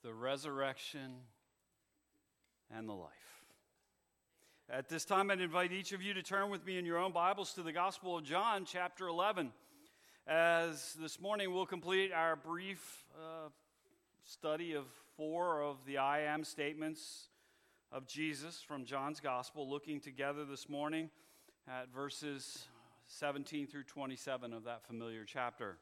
the resurrection, and the life. At this time, I'd invite each of you to turn with me in your own Bibles to the Gospel of John, chapter 11. As this morning we'll complete our brief study of 4 of the I am statements of Jesus from John's Gospel, looking together this morning at verses 17 through 27 of that familiar chapter.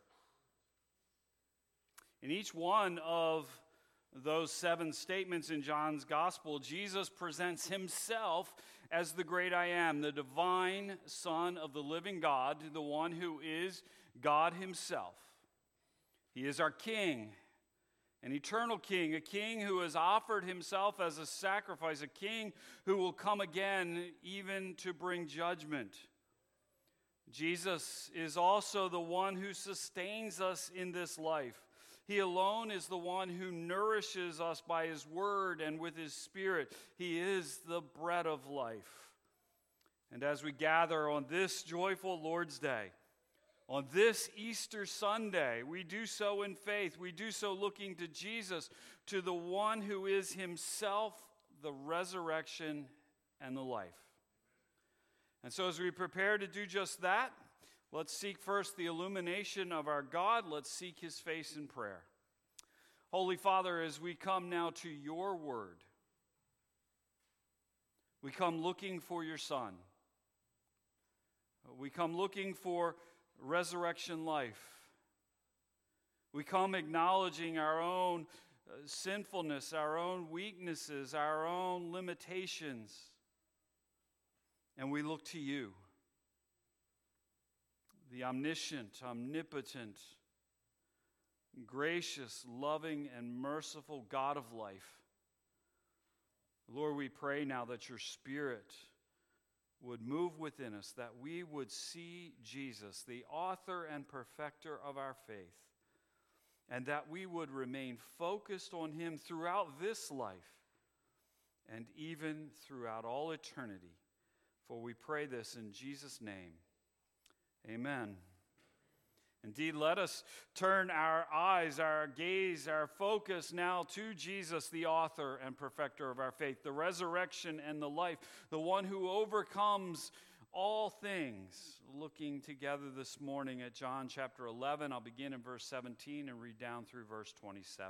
In each one of those 7 statements in John's Gospel, Jesus presents himself as the great I am, the divine Son of the living God, the one who is God himself. He is our King, an eternal King, a King who has offered himself as a sacrifice, a King who will come again even to bring judgment. Jesus is also the one who sustains us in this life. He alone is the one who nourishes us by his word and with his Spirit. He is the bread of life. And as we gather on this joyful Lord's Day, on this Easter Sunday, we do so in faith. We do so looking to Jesus, to the one who is himself the resurrection and the life. And so as we prepare to do just that, let's seek first the illumination of our God. Let's seek his face in prayer. Holy Father, as we come now to your word, we come looking for your Son. We come looking for resurrection life. We come acknowledging our own sinfulness, our own weaknesses, our own limitations. And we look to you, the omniscient, omnipotent, gracious, loving, and merciful God of life. Lord, we pray now that your Spirit would move within us, that we would see Jesus, the author and perfecter of our faith, and that we would remain focused on him throughout this life and even throughout all eternity. For we pray this in Jesus' name. Amen. Indeed, let us turn our eyes, our gaze, our focus now to Jesus, the author and perfecter of our faith, the resurrection and the life, the one who overcomes all things. Looking together this morning at John chapter 11, I'll begin in verse 17 and read down through verse 27.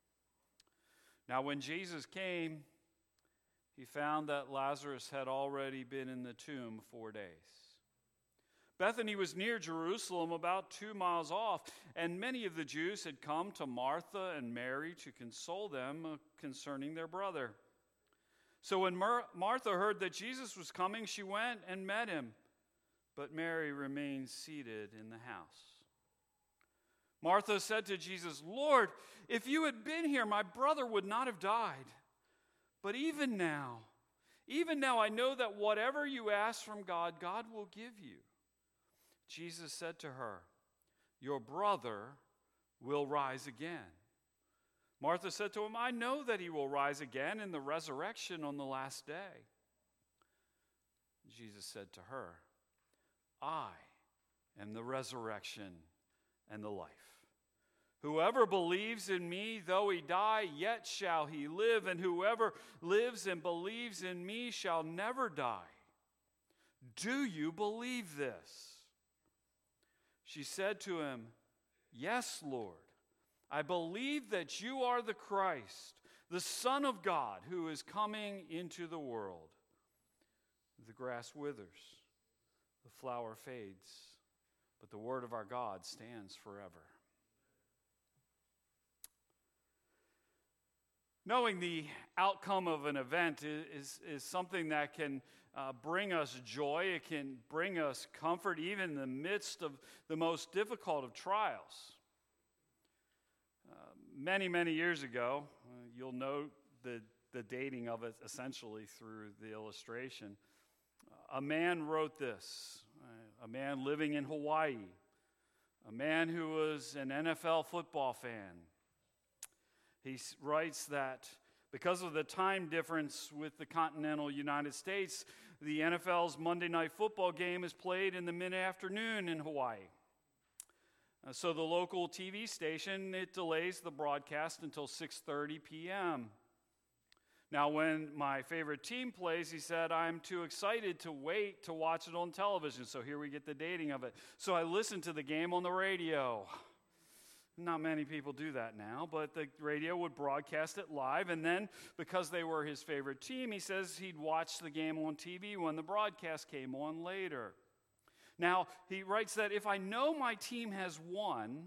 Now when Jesus came, he found that Lazarus had already been in the tomb 4 days. Bethany was near Jerusalem, about 2 miles off, and many of the Jews had come to Martha and Mary to console them concerning their brother. So when Martha heard that Jesus was coming, she went and met him, but Mary remained seated in the house. Martha said to Jesus, "Lord, if you had been here, my brother would not have died. But even now I know that whatever you ask from God, God will give you." Jesus said to her, "Your brother will rise again." Martha said to him, "I know that he will rise again in the resurrection on the last day." Jesus said to her, "I am the resurrection and the life. Whoever believes in me, though he die, yet shall he live, and whoever lives and believes in me shall never die. Do you believe this?" She said to him, "Yes, Lord. I believe that you are the Christ, the Son of God, who is coming into the world." The grass withers, the flower fades, but the word of our God stands forever. Knowing the outcome of an event is something that can bring us joy. It can bring us comfort, even in the midst of the most difficult of trials. Many years ago, you'll note the dating of it essentially through the illustration. A man wrote this, a man living in Hawaii, a man who was an NFL football fan. He writes that because of the time difference with the continental United States, the NFL's Monday Night Football game is played in the mid-afternoon in Hawaii. So the local TV station, it delays the broadcast until 6:30 p.m. Now, when my favorite team plays, he said, I'm too excited to wait to watch it on television. So here we get the dating of it. So I listened to the game on the radio. Not many people do that now, but the radio would broadcast it live. And then, because they were his favorite team, he says he'd watch the game on TV when the broadcast came on later. Now, he writes that if I know my team has won,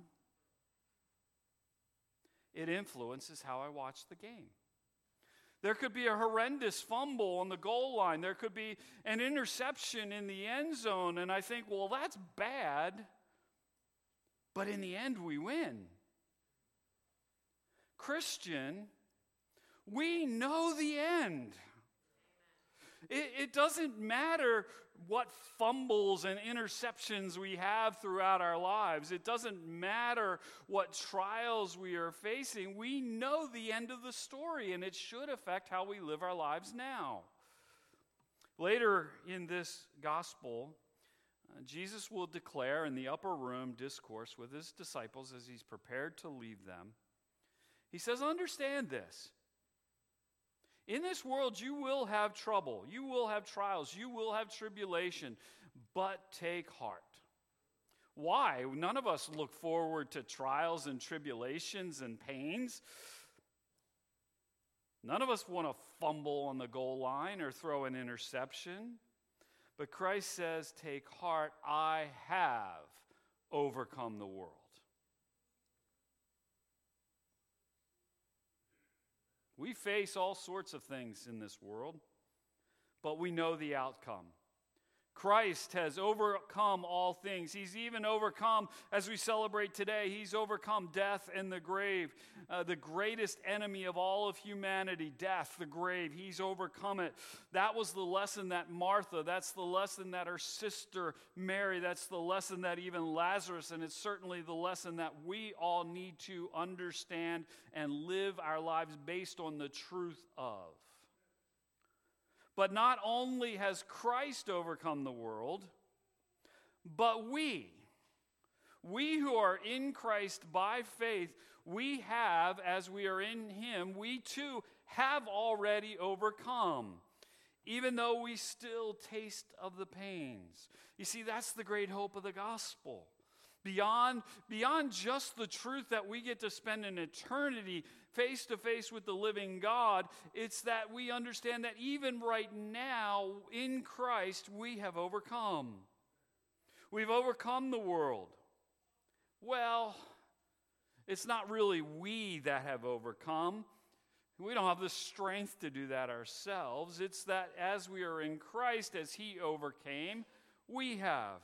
it influences how I watch the game. There could be a horrendous fumble on the goal line. There could be an interception in the end zone. And I think, well, that's bad. But in the end, we win. Christian, we know the end. It doesn't matter what fumbles and interceptions we have throughout our lives. It doesn't matter what trials we are facing. We know the end of the story, and it should affect how we live our lives now. Later in this gospel, Jesus will declare in the upper room discourse with his disciples as he's prepared to leave them. He says, understand this. In this world, you will have trouble. You will have trials. You will have tribulation. But take heart. Why? None of us look forward to trials and tribulations and pains. None of us want to fumble on the goal line or throw an interception. But Christ says, take heart, I have overcome the world. We face all sorts of things in this world, but we know the outcome. Christ has overcome all things. He's even overcome, as we celebrate today, he's overcome death and the grave. The greatest enemy of all of humanity, death, the grave, he's overcome it. That was the lesson that Martha, that's the lesson that her sister Mary, that's the lesson that even Lazarus, and it's certainly the lesson that we all need to understand and live our lives based on the truth of. But not only has Christ overcome the world, but we who are in Christ by faith, we have, as we are in him, we too have already overcome, even though we still taste of the pains. You see, that's the great hope of the gospel. Beyond just the truth that we get to spend an eternity face to face with the living God, it's that we understand that even right now in Christ we have overcome. We've overcome the world. Well, it's not really we that have overcome. We don't have the strength to do that ourselves. It's that as we are in Christ, as he overcame, we have.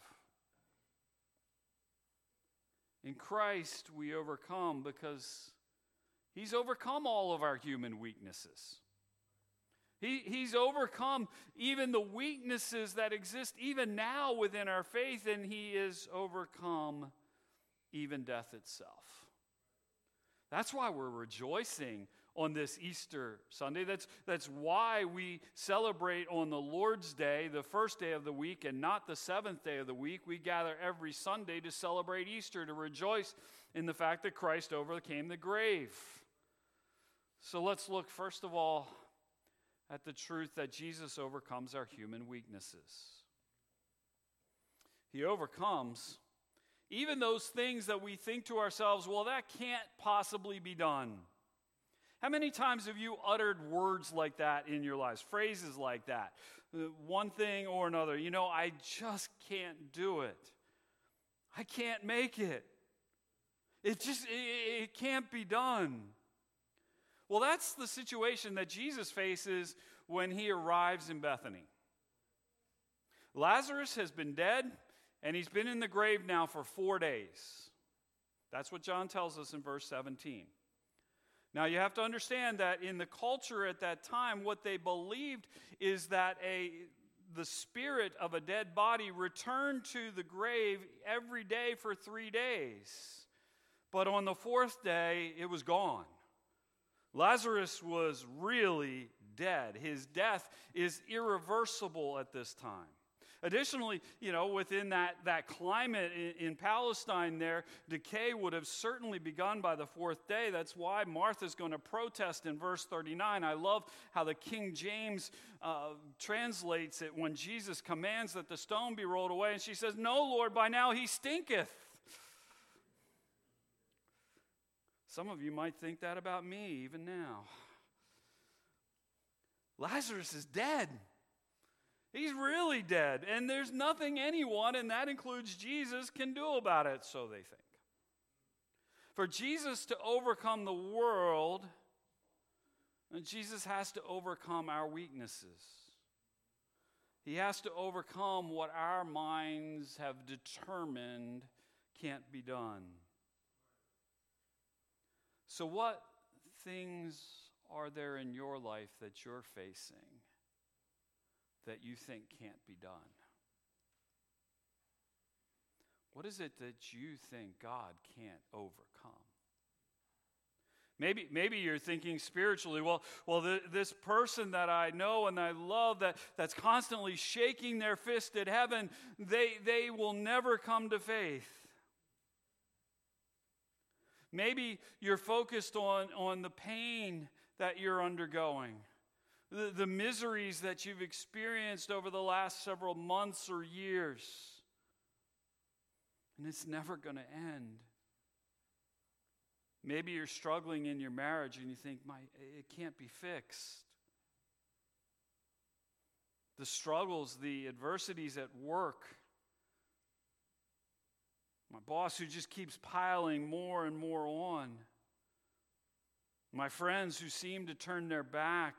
In Christ, we overcome because he's overcome all of our human weaknesses. He's overcome even the weaknesses that exist even now within our faith, and he has overcome even death itself. That's why we're rejoicing on this Easter Sunday. That's why we celebrate on the Lord's Day, the first day of the week, and not the seventh day of the week. We gather every Sunday to celebrate Easter, to rejoice in the fact that Christ overcame the grave. So let's look first of all at the truth that Jesus overcomes our human weaknesses. He overcomes even those things that we think to ourselves, well, that can't possibly be done. How many times have you uttered words like that in your lives, phrases like that? One thing or another. I just can't do it. I can't make it. It can't be done. Well, that's the situation that Jesus faces when he arrives in Bethany. Lazarus has been dead, and he's been in the grave now for 4 days. That's what John tells us in verse 17. Now, you have to understand that in the culture at that time, what they believed is that the spirit of a dead body returned to the grave every day for 3 days. But on the fourth day, it was gone. Lazarus was really dead. His death is irreversible at this time. Additionally, within that climate in Palestine there, decay would have certainly begun by the fourth day. That's why Martha's going to protest in verse 39. I love how the King James translates it when Jesus commands that the stone be rolled away. And she says, "No, Lord, by now he stinketh." Some of you might think that about me even now. Lazarus is dead. He's really dead, and there's nothing anyone, and that includes Jesus, can do about it, so they think. For Jesus to overcome the world, Jesus has to overcome our weaknesses. He has to overcome what our minds have determined can't be done. So what things are there in your life that you're facing that you think can't be done? What is it that you think God can't overcome? Maybe you're thinking spiritually, this person that I know and I love that's constantly shaking their fist at heaven, they will never come to faith. Maybe you're focused on the pain that you're undergoing, the miseries that you've experienced over the last several months or years, and it's never going to end. Maybe you're struggling in your marriage and you think, it can't be fixed. The struggles, the adversities at work, my boss who just keeps piling more and more on, my friends who seem to turn their back.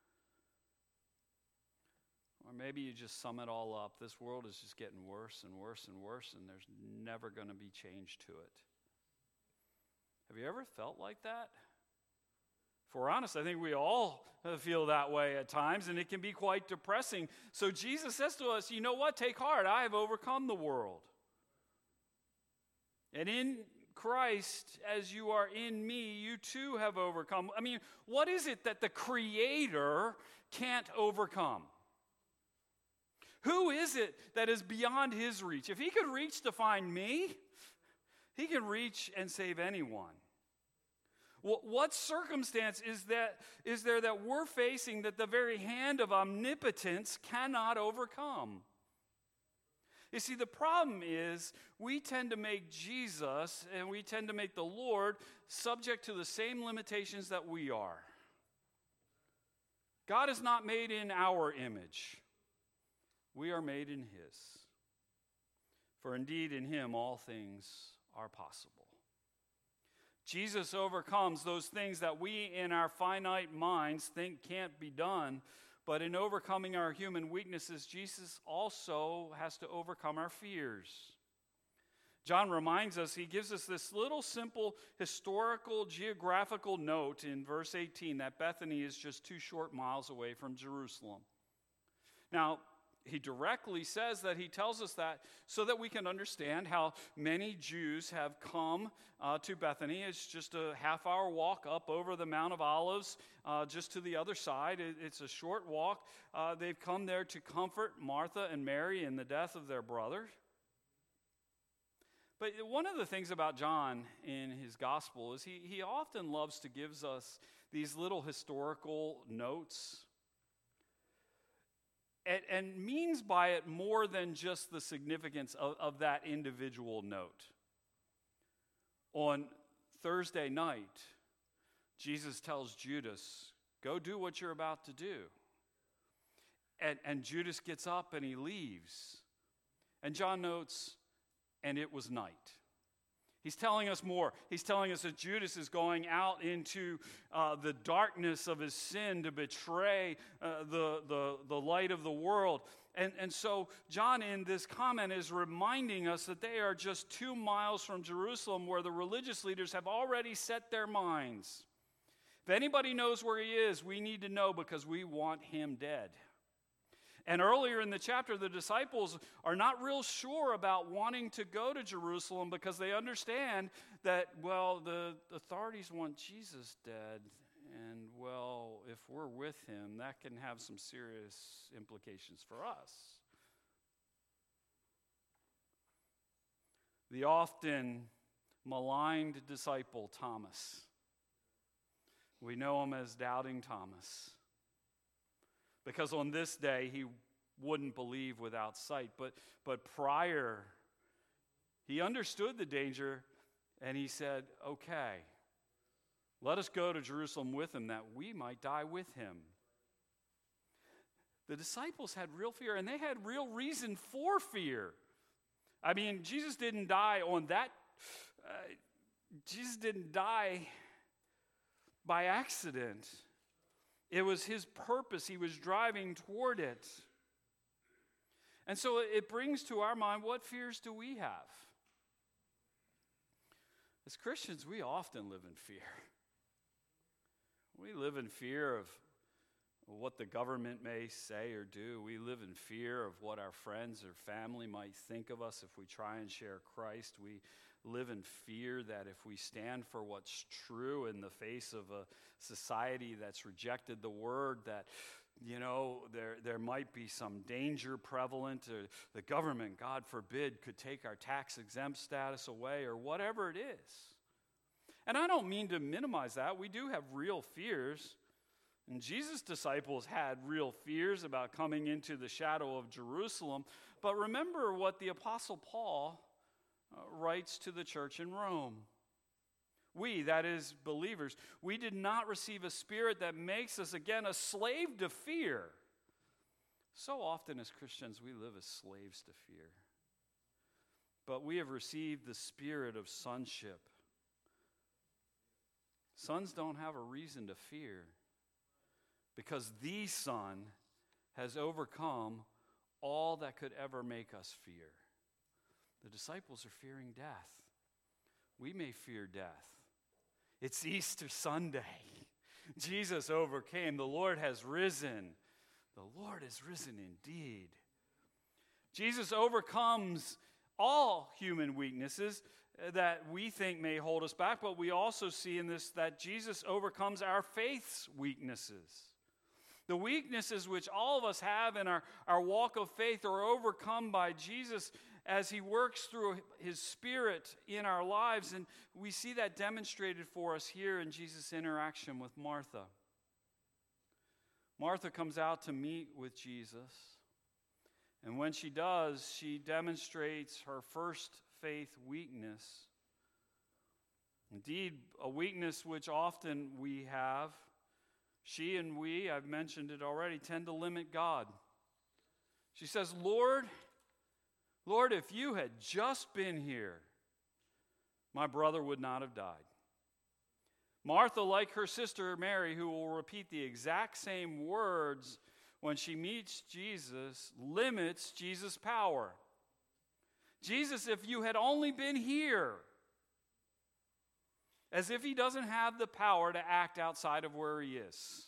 Or maybe you just sum it all up. This world is just getting worse and worse and worse, and there's never going to be change to it. Have you ever felt like that? If we're honest, I think we all feel that way at times, and it can be quite depressing. So Jesus says to us, you know what? Take heart. I have overcome the world. And in Christ, as you are in me, you too have overcome. I mean, what is it that the Creator can't overcome? Who is it that is beyond his reach? If he could reach to find me, he can reach and save anyone. What circumstance is there that we're facing that the very hand of omnipotence cannot overcome? You see, the problem is we tend to make Jesus and we tend to make the Lord subject to the same limitations that we are. God is not made in our image. We are made in his. For indeed in him all things are possible. Jesus overcomes those things that we in our finite minds think can't be done. But in overcoming our human weaknesses, Jesus also has to overcome our fears. John reminds us, he gives us this little simple historical geographical note in verse 18 that Bethany is just 2 short miles away from Jerusalem. Now, he directly says that he tells us that so that we can understand how many Jews have come to Bethany. It's just a half-hour walk up over the Mount of Olives, just to the other side. It's a short walk. They've come there to comfort Martha and Mary in the death of their brother. But one of the things about John in his gospel is he often loves to give us these little historical notes. And means by it more than just the significance of that individual note. On Thursday night, Jesus tells Judas, go do what you're about to do. And Judas gets up and he leaves. And John notes, and it was night. He's telling us more. He's telling us that Judas is going out into the darkness of his sin to betray the light of the world. And so John in this comment is reminding us that they are just 2 miles from Jerusalem where the religious leaders have already set their minds. If anybody knows where he is, we need to know because we want him dead. And earlier in the chapter, the disciples are not real sure about wanting to go to Jerusalem because they understand that, the authorities want Jesus dead. And, if we're with him, that can have some serious implications for us. the often maligned disciple Thomas. We know him as Doubting Thomas, because on this day he wouldn't believe without sight. But prior, he understood the danger, and he said, okay, let us go to Jerusalem with him that we might die with him. The disciples had real fear, and they had real reason for fear. I mean, Jesus didn't die by accident. It was his purpose. He was driving toward it. And so it brings to our mind, what fears do we have? As Christians, we often live in fear. We live in fear of what the government may say or do. We live in fear of what our friends or family might think of us if we try and share Christ. We live in fear that if we stand for what's true in the face of a society that's rejected the word, that there might be some danger prevalent, or the government, God forbid, could take our tax-exempt status away, or whatever it is. And I don't mean to minimize that. We do have real fears. And Jesus' disciples had real fears about coming into the shadow of Jerusalem. But remember what the Apostle Paul writes to the church in Rome. We, that is believers, we did not receive a spirit that makes us again a slave to fear. So often as Christians we live as slaves to fear. But we have received the spirit of sonship. Sons don't have a reason to fear, because the Son has overcome all that could ever make us fear. The disciples are fearing death. We may fear death. It's Easter Sunday. Jesus overcame. The Lord has risen. The Lord is risen indeed. Jesus overcomes all human weaknesses that we think may hold us back, but we also see in this that Jesus overcomes our faith's weaknesses. The weaknesses which all of us have in our walk of faith are overcome by Jesus as he works through his Spirit in our lives. And we see that demonstrated for us here in Jesus' interaction with Martha. Martha comes out to meet with Jesus. And when she does, she demonstrates her first faith weakness. Indeed, a weakness which often we have. She and we, I've mentioned it already, tend to limit God. She says, Lord, if you had just been here, my brother would not have died. Martha, like her sister Mary, who will repeat the exact same words when she meets Jesus, limits Jesus' power. Jesus, if you had only been here, as if he doesn't have the power to act outside of where he is.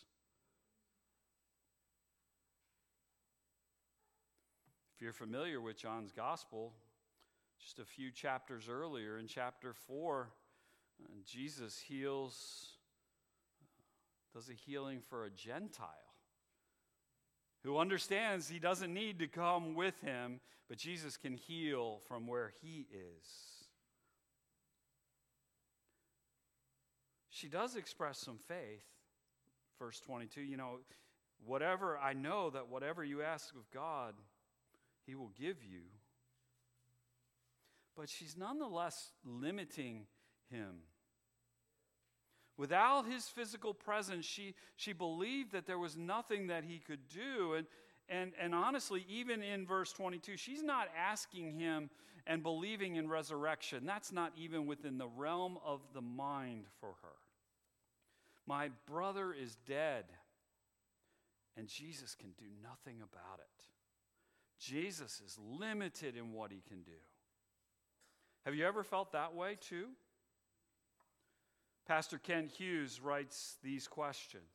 If you're familiar with John's Gospel, just a few chapters earlier, in chapter 4, Jesus does a healing for a Gentile who understands he doesn't need to come with him, but Jesus can heal from where he is. She does express some faith. Verse 22, I know that whatever you ask of God, he will give you. But she's nonetheless limiting him. Without his physical presence, she believed that there was nothing that he could do. And honestly, even in verse 22, she's not asking him and believing in resurrection. That's not even within the realm of the mind for her. My brother is dead, and Jesus can do nothing about it. Jesus is limited in what he can do. Have you ever felt that way too? Pastor Ken Hughes writes these questions.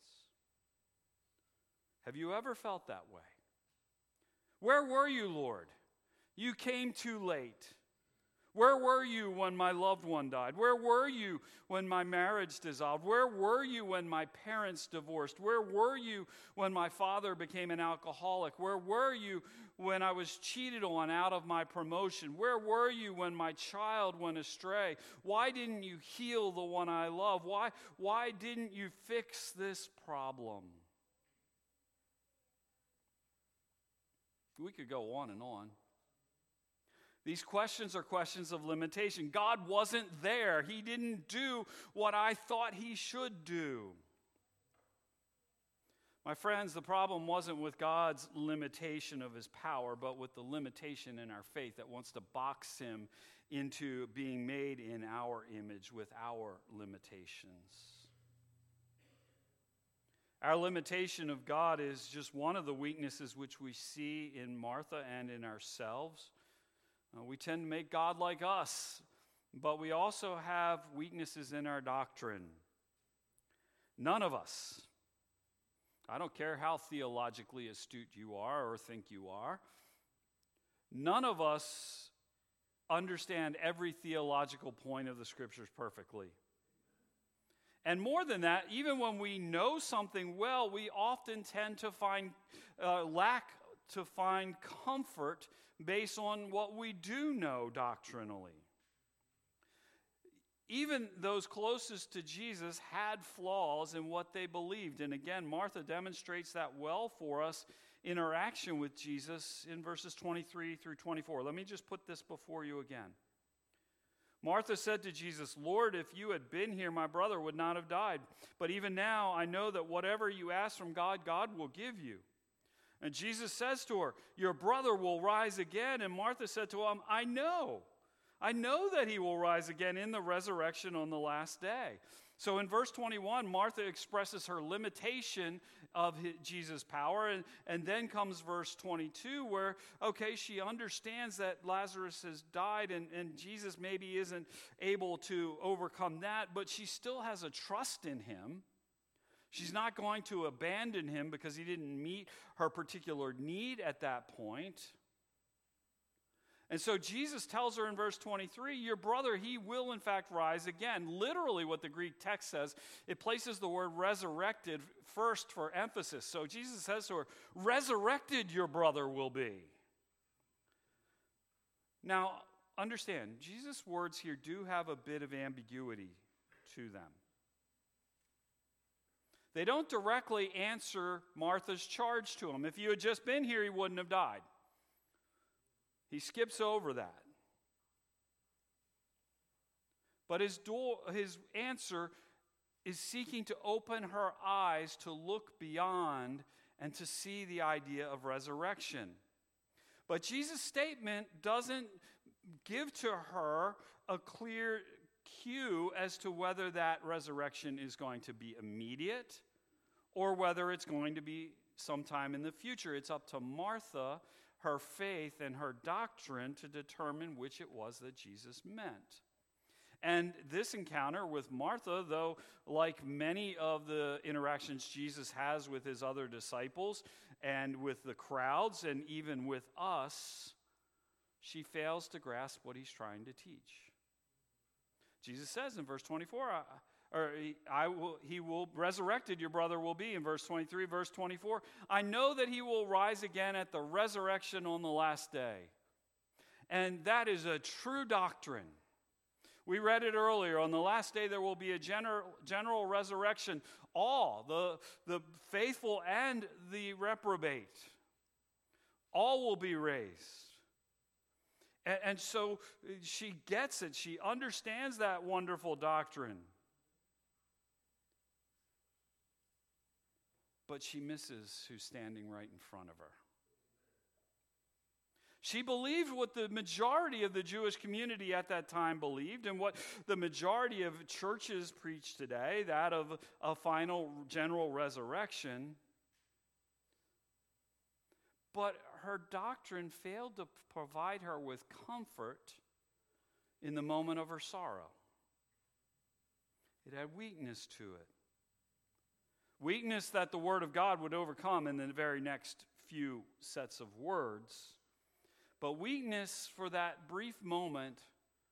Have you ever felt that way? Where were you, Lord? You came too late. Where were you when my loved one died? Where were you when my marriage dissolved? Where were you when my parents divorced? Where were you when my father became an alcoholic? Where were you when I was cheated on out of my promotion? Where were you when my child went astray? Why didn't you heal the one I love? Why didn't you fix this problem? We could go on and on. These questions are questions of limitation. God wasn't there. He didn't do what I thought he should do. My friends, the problem wasn't with God's limitation of his power, but with the limitation in our faith that wants to box him into being made in our image with our limitations. Our limitation of God is just one of the weaknesses which we see in Martha and in ourselves. We tend to make God like us, but we also have weaknesses in our doctrine. None of us, I don't care how theologically astute you are or think you are, none of us understand every theological point of the Scriptures perfectly. And more than that, even when we know something well, we often tend to lack to find comfort based on what we do know doctrinally. Even those closest to Jesus had flaws in what they believed. And again, Martha demonstrates that well for us in her action with Jesus in verses 23 through 24. Let me just put this before you again. Martha said to Jesus, "Lord, if you had been here, my brother would not have died. But even now I know that whatever you ask from God, God will give you." And Jesus says to her, "Your brother will rise again." And Martha said to him, I know that he will rise again in the resurrection on the last day. So in verse 21, Martha expresses her limitation of Jesus' power. And then comes verse 22 where, she understands that Lazarus has died and Jesus maybe isn't able to overcome that, but she still has a trust in him. She's not going to abandon him because he didn't meet her particular need at that point. And so Jesus tells her in verse 23, your brother, he will in fact rise again. Literally what the Greek text says, it places the word resurrected first for emphasis. So Jesus says to her, resurrected your brother will be. Now, understand, Jesus' words here do have a bit of ambiguity to them. They don't directly answer Martha's charge to him. If you had just been here, he wouldn't have died. He skips over that. But his answer is seeking to open her eyes to look beyond and to see the idea of resurrection. But Jesus' statement doesn't give to her a clear cue as to whether that resurrection is going to be immediate or whether it's going to be sometime in the future. It's up to Martha, her faith, and her doctrine to determine which it was that Jesus meant. And this encounter with Martha, though, like many of the interactions Jesus has with his other disciples and with the crowds and even with us, she fails to grasp what he's trying to teach. Jesus says in verse 24, he will resurrected your brother will be. In verse 23, verse 24, I know that he will rise again at the resurrection on the last day. And that is a true doctrine. We read it earlier. On the last day there will be a general resurrection. All, the faithful and the reprobate, all will be raised. And so she gets it. She understands that wonderful doctrine. But she misses who's standing right in front of her. She believed what the majority of the Jewish community at that time believed and what the majority of churches preach today, that of a final general resurrection. But her doctrine failed to provide her with comfort in the moment of her sorrow. It had weakness to it. Weakness that the Word of God would overcome in the very next few sets of words. But weakness for that brief moment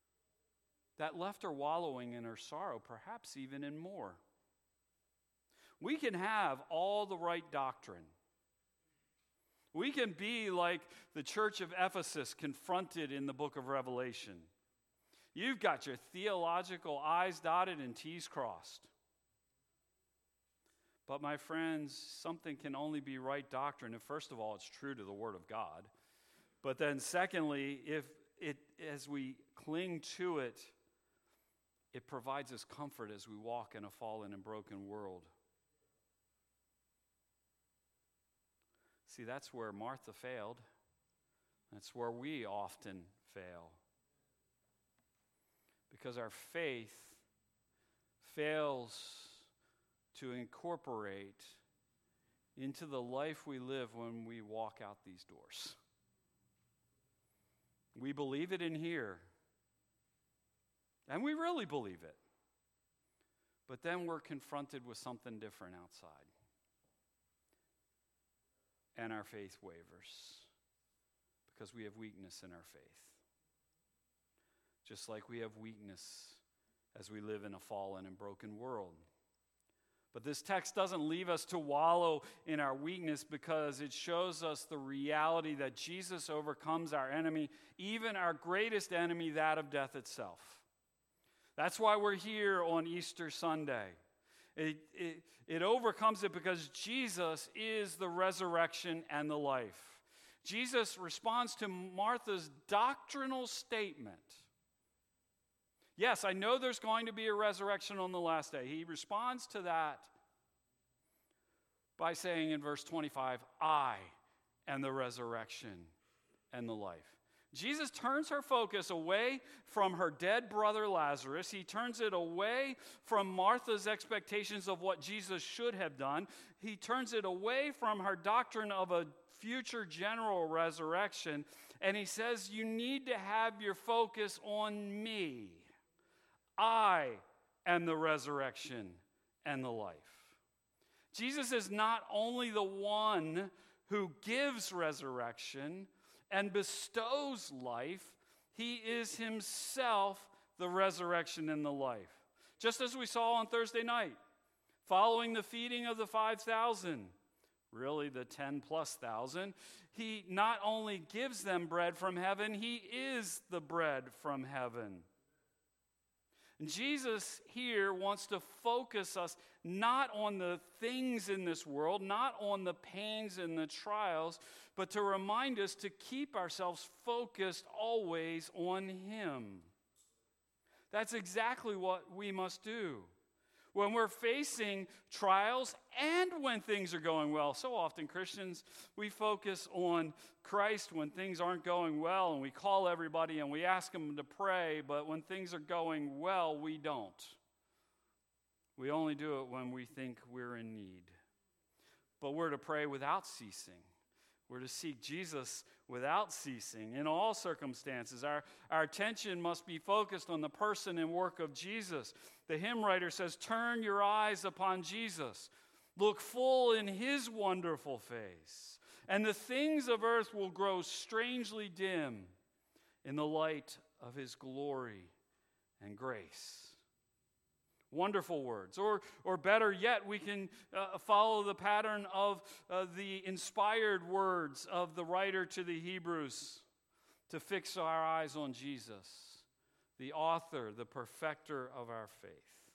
that left her wallowing in her sorrow, perhaps even in more. We can have all the right doctrine. We can be like the church of Ephesus confronted in the book of Revelation. You've got your theological I's dotted and T's crossed. But my friends, something can only be right doctrine if, first of all, it's true to the Word of God. But then secondly, as we cling to it, it provides us comfort as we walk in a fallen and broken world. See, that's where Martha failed. That's where we often fail. Because our faith fails to incorporate into the life we live when we walk out these doors. We believe it in here, and we really believe it. But then we're confronted with something different outside. And our faith wavers because we have weakness in our faith. Just like we have weakness as we live in a fallen and broken world. But this text doesn't leave us to wallow in our weakness because it shows us the reality that Jesus overcomes our enemy, even our greatest enemy, that of death itself. That's why we're here on Easter Sunday. It overcomes it because Jesus is the resurrection and the life. Jesus responds to Martha's doctrinal statement. Yes, I know there's going to be a resurrection on the last day. He responds to that by saying in verse 25, I am the resurrection and the life. Jesus turns her focus away from her dead brother Lazarus. He turns it away from Martha's expectations of what Jesus should have done. He turns it away from her doctrine of a future general resurrection. And he says, you need to have your focus on me. I am the resurrection and the life. Jesus is not only the one who gives resurrection and bestows life, he is himself the resurrection and the life. Just as we saw on Thursday night, following the feeding of the 5,000, really the 10,000+, he not only gives them bread from heaven, he is the bread from heaven. And Jesus here wants to focus us not on the things in this world, not on the pains and the trials, but to remind us to keep ourselves focused always on him. That's exactly what we must do. When we're facing trials and when things are going well. So often Christians, we focus on Christ when things aren't going well, and we call everybody and we ask them to pray, but when things are going well, we don't. We only do it when we think we're in need. But we're to pray without ceasing. We're to seek Jesus without ceasing in all circumstances. Our attention must be focused on the person and work of Jesus. The hymn writer says, turn your eyes upon Jesus. Look full in his wonderful face. And the things of earth will grow strangely dim in the light of his glory and grace. Wonderful words. Or better yet, we can follow the pattern of the inspired words of the writer to the Hebrews to fix our eyes on Jesus, the author, the perfecter of our faith.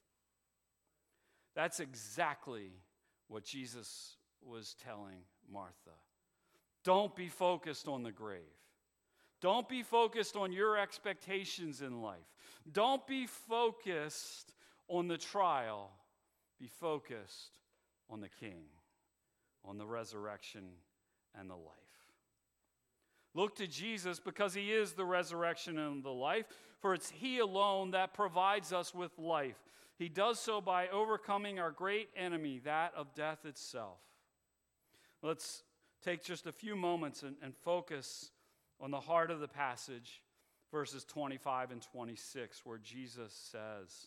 That's exactly what Jesus was telling Martha. Don't be focused on the grave. Don't be focused on your expectations in life. Don't be focused on the trial. Be focused on the King, on the resurrection and the life. Look to Jesus because he is the resurrection and the life, for it's he alone that provides us with life. He does so by overcoming our great enemy, that of death itself. Let's take just a few moments and focus on the heart of the passage, verses 25 and 26, where Jesus says,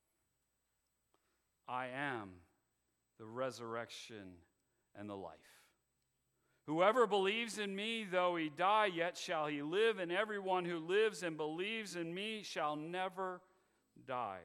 I am the resurrection and the life. Whoever believes in me, though he die, yet shall he live, and everyone who lives and believes in me shall never die.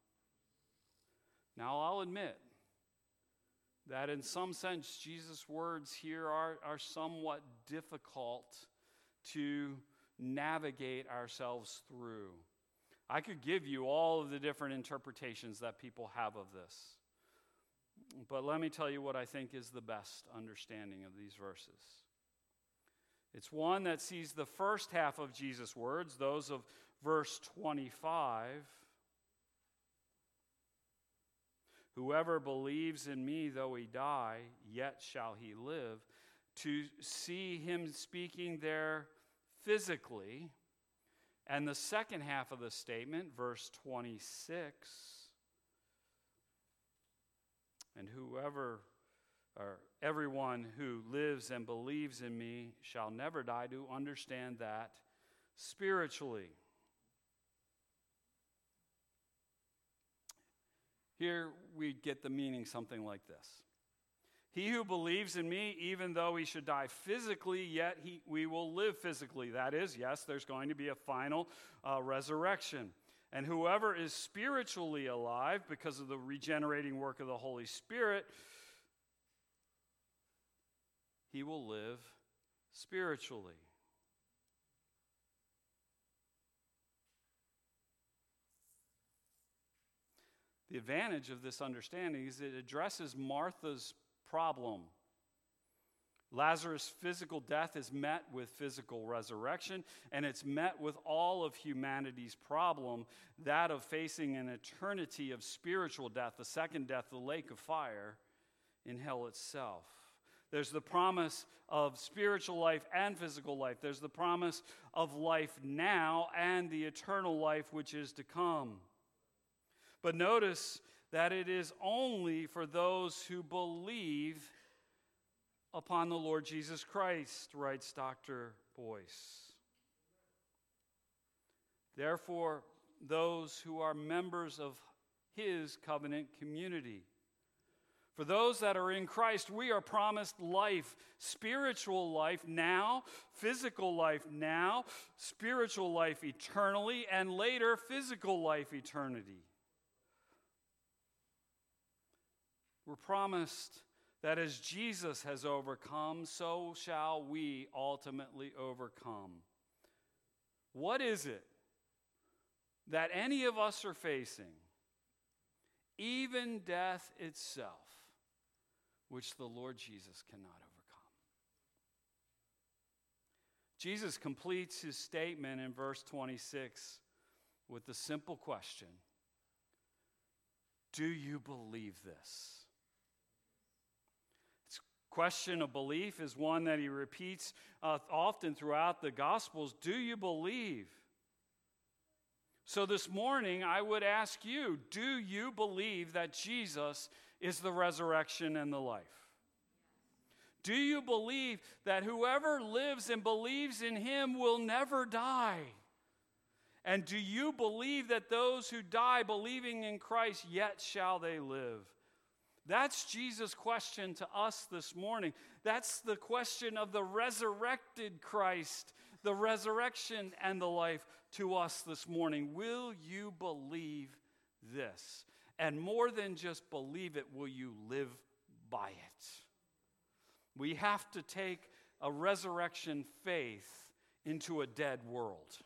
Now, I'll admit that in some sense, Jesus' words here are somewhat difficult to navigate ourselves through. I could give you all of the different interpretations that people have of this. But let me tell you what I think is the best understanding of these verses. It's one that sees the first half of Jesus' words, those of verse 25. Whoever believes in me, though he die, yet shall he live. To see him speaking there physically. And the second half of the statement, verse 26, and everyone who lives and believes in me shall never die, to understand that spiritually. Here we get the meaning something like this. He who believes in me, even though he should die physically, yet we will live physically. That is, yes, there's going to be a final resurrection. And whoever is spiritually alive because of the regenerating work of the Holy Spirit, he will live spiritually. The advantage of this understanding is it addresses Martha's problem. Lazarus' physical death is met with physical resurrection, and it's met with all of humanity's problem, that of facing an eternity of spiritual death, the second death, the lake of fire in hell itself. There's the promise of spiritual life and physical life. There's the promise of life now and the eternal life which is to come. But notice that it is only for those who believe upon the Lord Jesus Christ, writes Dr. Boyce. Therefore, those who are members of his covenant community. For those that are in Christ, we are promised life, spiritual life now, physical life now, spiritual life eternally, and later physical life eternity. We're promised that as Jesus has overcome, so shall we ultimately overcome. What is it that any of us are facing? Even death itself, which the Lord Jesus cannot overcome. Jesus completes his statement in verse 26 with the simple question, do you believe this? Question of belief is one that he repeats often throughout the Gospels. Do you believe? So this morning, I would ask you, do you believe that Jesus is the resurrection and the life? Do you believe that whoever lives and believes in him will never die? And do you believe that those who die believing in Christ, yet shall they live? That's Jesus' question to us this morning. That's the question of the resurrected Christ, the resurrection and the life to us this morning. Will you believe this? And more than just believe it, will you live by it? We have to take a resurrection faith into a dead world.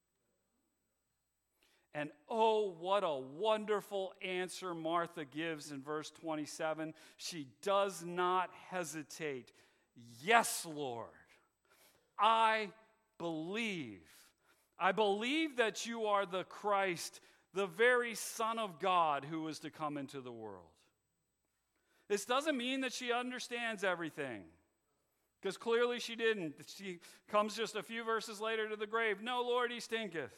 And oh, what a wonderful answer Martha gives in verse 27. She does not hesitate. Yes, Lord, I believe. I believe that you are the Christ, the very Son of God who is to come into the world. This doesn't mean that she understands everything, because clearly she didn't. She comes just a few verses later to the grave. No, Lord, he stinketh.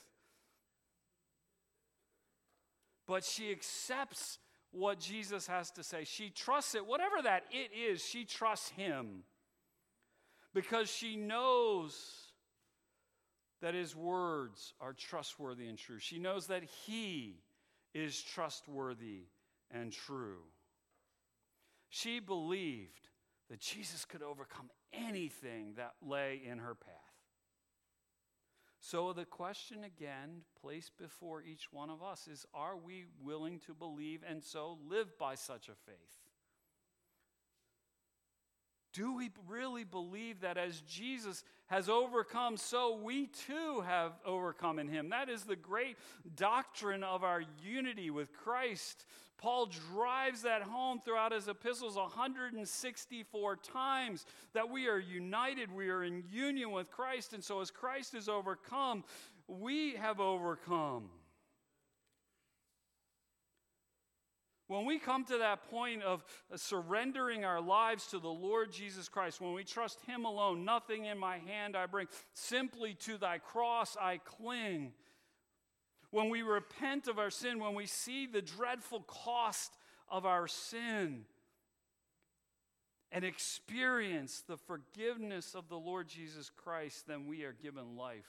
But she accepts what Jesus has to say. She trusts it, whatever that it is, she trusts him. Because she knows that his words are trustworthy and true. She knows that he is trustworthy and true. She believed that Jesus could overcome anything that lay in her path. So the question again, placed before each one of us, is, are we willing to believe and so live by such a faith? Do we really believe that as Jesus has overcome, so we too have overcome in him? That is the great doctrine of our unity with Christ. Paul drives that home throughout his epistles 164 times, that we are united, we are in union with Christ, and so as Christ is overcome, we have overcome. When we come to that point of surrendering our lives to the Lord Jesus Christ, when we trust him alone, nothing in my hand I bring, simply to thy cross I cling. When we repent of our sin, when we see the dreadful cost of our sin and experience the forgiveness of the Lord Jesus Christ, then we are given life.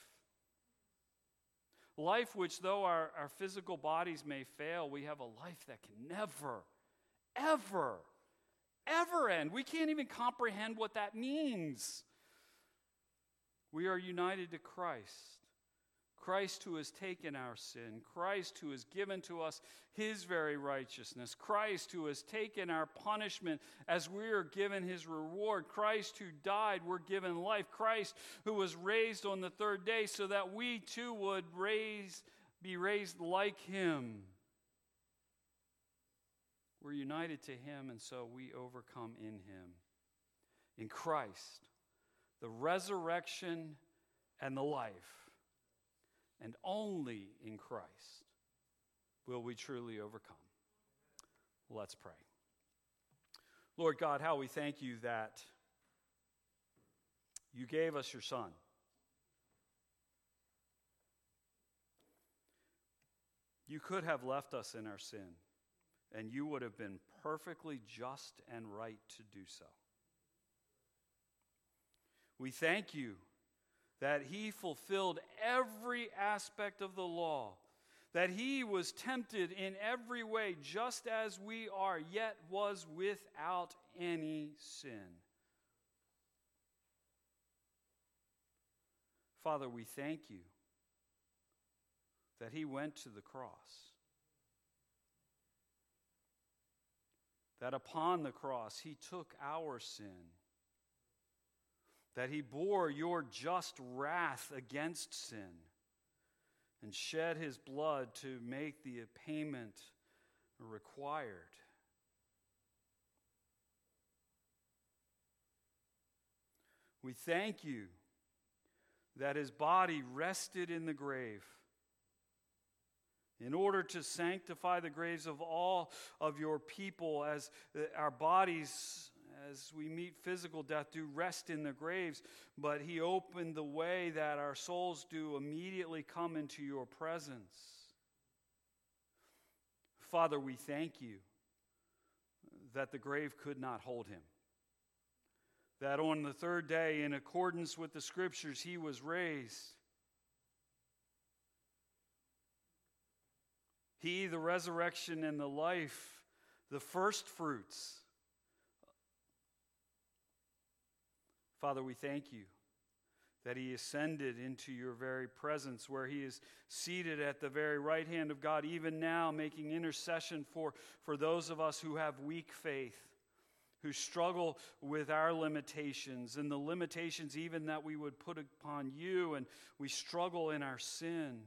Life which, though our physical bodies may fail, we have a life that can never, ever, ever end. We can't even comprehend what that means. We are united to Christ. Christ who has taken our sin. Christ who has given to us his very righteousness. Christ who has taken our punishment as we are given his reward. Christ who died, we're given life. Christ who was raised on the third day so that we too would be raised like him. We're united to him, and so we overcome in him. In Christ, the resurrection and the life. And only in Christ will we truly overcome. Let's pray. Lord God, how we thank you that you gave us your Son. You could have left us in our sin, and you would have been perfectly just and right to do so. We thank you that he fulfilled every aspect of the law, that he was tempted in every way just as we are, yet was without any sin. Father, we thank you that he went to the cross, that upon the cross he took our sin, that he bore your just wrath against sin and shed his blood to make the payment required. We thank you that his body rested in the grave in order to sanctify the graves of all of your people, as our bodies, as we meet physical death, do rest in the graves, but he opened the way that our souls do immediately come into your presence. Father, we thank you that the grave could not hold him, that on the third day, in accordance with the Scriptures, he was raised. He, the resurrection and the life, the first fruits. Father, we thank you that he ascended into your very presence, where he is seated at the very right hand of God, even now making intercession for those of us who have weak faith, who struggle with our limitations and the limitations even that we would put upon you, and we struggle in our sin.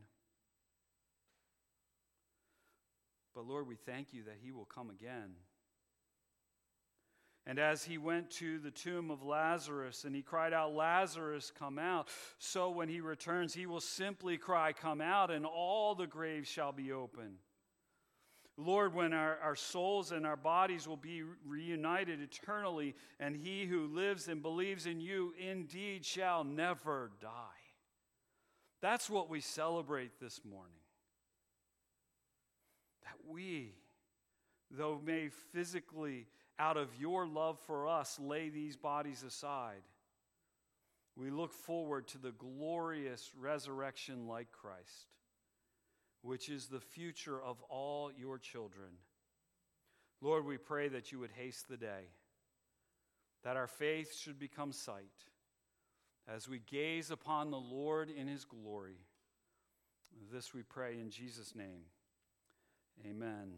But Lord, we thank you that he will come again. And as he went to the tomb of Lazarus and he cried out, "Lazarus, come out," so when he returns, he will simply cry, "Come out," and all the graves shall be open. Lord, when our souls and our bodies will be reunited eternally, and he who lives and believes in you indeed shall never die. That's what we celebrate this morning. That we, though may physically, out of your love for us, lay these bodies aside, we look forward to the glorious resurrection like Christ, which is the future of all your children. Lord, we pray that you would haste the day, that our faith should become sight, as we gaze upon the Lord in his glory. This we pray in Jesus' name. Amen.